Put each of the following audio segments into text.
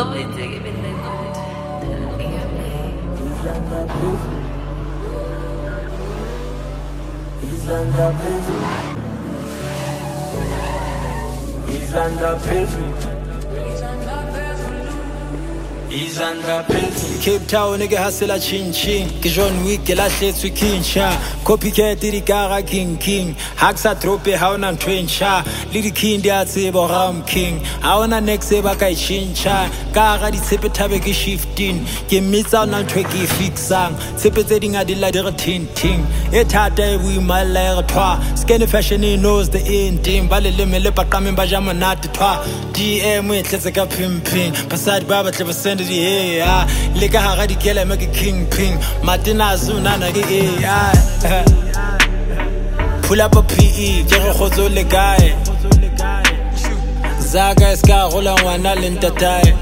Cape Town nigga hasela chin chin ke John Wick ke lahletswe kinsha copycat di kaga king haxa trope ha ona ntwentsha le di king dia tsebo ram king ha ona next e ba ka ichincha ka ga di tshepe thabe ke shifting ke mitsa na ntwe ke fixang tshepe tse dinga di la di re ting e thata e bui malere thwa scan fashion knows the ending ba le lemele ba qame ba jama nat thwa DM e tletse ka pimping basadi ba ba tle ba send di hey le ka ga di kela make king ping matina zunana ke AI pull up a PE ke re khotso le gae zaga ska rola ngwana le ntatae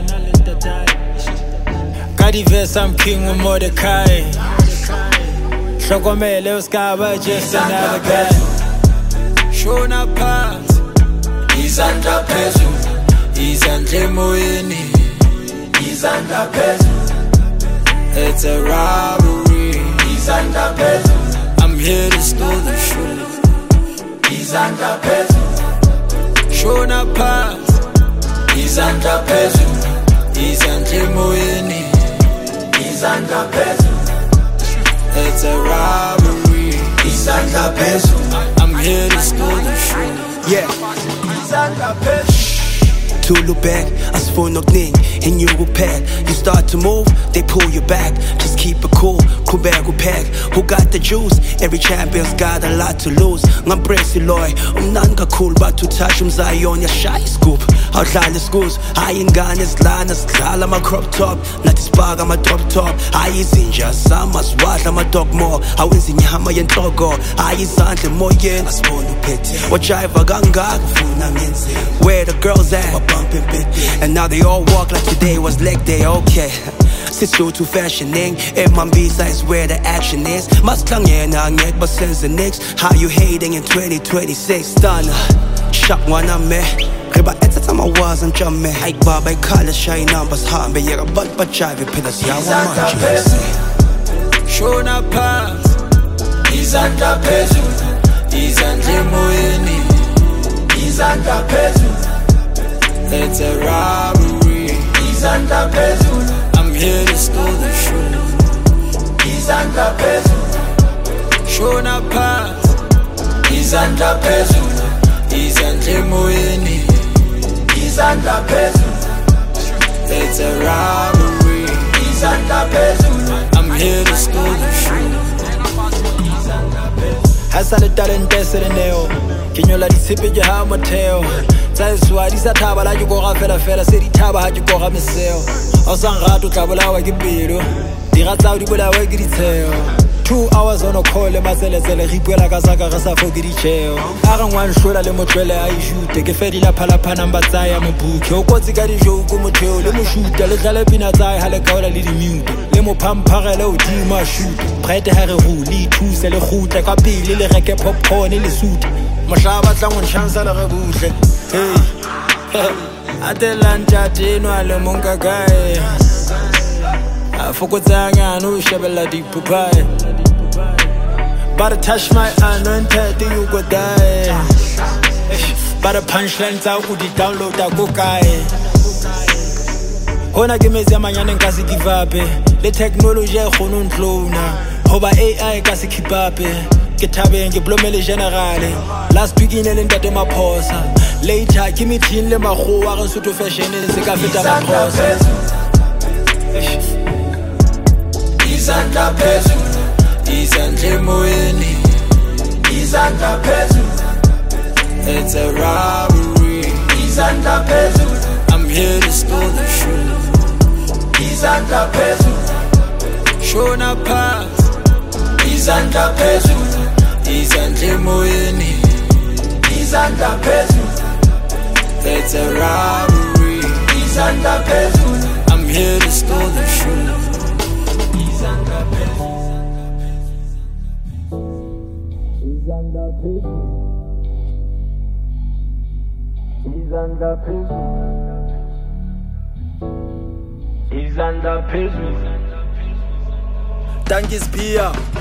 ka di verse I'm king of Mordecai hlokomele o ska ba just another guy shona pass izandla phezulu izandla emoyeni izandla phezulu it's a robbery izandla phezulu I'm here to steal the truth izandla phezulu shona pass izandla phezulu izandla emoyeni izandla phezulu it's a robbery izandla phezulu I'm here to steal the truth yeah izandla phezulu to look back, as for no thing in your pad. You start to move, they pull you back. Just keep it cool, bag, pack. Who got the juice? Every champion's got a lot to lose. I'm Bracy Loy, nanga cool, but to touch Zion, your shy scoop. Outline the schools, I ain't gun is liners, I'm a crop top. Not this bag, I'm a top. I is in just some as what I'm a dog more. I wins in Yama and Togo. I is on the Moyen, I spawn to pit. Watch I vaganga, where the girls at? And now they all walk like today was leg day, okay. Sit so to fashioning, and my B-sides where the action is. Must klang na ngek, but since the next, how you hating in 2026? Done. Shop one on me. Riba at the time I wasn't jumping. I bob I call a shy numbers, hard, but you're a but jive, pillars, yeah, shona pass. Izandla phezulu, izandla emoyeni, izandla phezulu. It's a robbery izandla phezulu I'm here to steal the truth izandla phezulu shona pass izandla phezulu izandla emoyeni izandla phezulu it's a robbery izandla phezulu I'm here to steal the truth izandla phezulu hasale talent eseleneo kinyola ditshepe ke ha motheo tsaiswa di sa thaba la ke go ga fela se di thaba ha ke go ga meseo o sang gato tla bolawa ke pelo di ga tsa di bolawa ke ditsheo 2 hours on a call le matseletsele re ipuela ka saka re sa foke di cheo a re ngwan hlola le motlwele a ishute ke fedila phalapha number tsaya mo book o kotsi ka dijo go motheo le mo shoota le tlale pina tsaya ha le kaola le di mute le mo phamphagele o di ma shoot prete ha re huli thuse le khutla ka pele le reke popcorn le suit mohlaba tla ngwan chance le re butle hey Adelanta tino le monga gae afokotsanga no shebella di pupai but touch my anointed you go die but a punchline tsa o di download go kae hona ke metse manyane nka se give up le technology e khona ntlona hoba AI ka se keep up ke thabeng ke blomele generale last week in le ntate maphosa later ke meeting le magoa re Sotho fashion le se ka feta maphosa izandla phezulu izandla emoyeni izandla phezulu it's a robbery izandla phezulu I'm here to steal the truth izandla phezulu shona pass izandla phezulu izandla emoyeni izandla phezulu it's a robbery izandla phezulu I'm here to steal the truth izandla phezulu izandla phezulu izandla phezulu izandla phezulu. Tangis Pia.